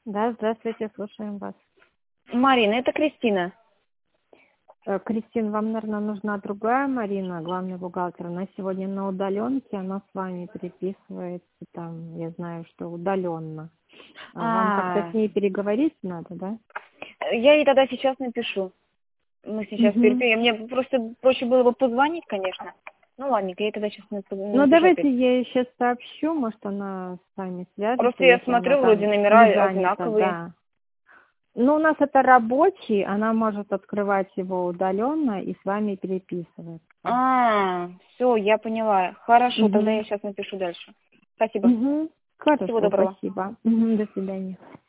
Да, здравствуйте, слушаем вас. Марина, это Кристина. Кристин, вам, наверное, нужна другая Марина, главный бухгалтер. Она сегодня на удаленке, она с вами переписывается, там, я знаю, что удаленно. Вам как-то с ней переговорить надо, да? Я ей тогда сейчас напишу. Мы сейчас Угу. перепишем. Мне просто проще было бы позвонить, конечно. Ну ладненько, я ей тогда сейчас напишу Ну, давайте опять. я ей сейчас сообщу, может, она с вами свяжется, Просто я если она смотрю, вроде там номера не занята, одинаковые. да. Ну, у нас это рабочий, она может открывать его удаленно и с вами переписываться. Все, я поняла. Хорошо, тогда Угу. я сейчас напишу дальше. Спасибо. Угу. Всего Хорошо, доброго. спасибо. Угу, до свидания.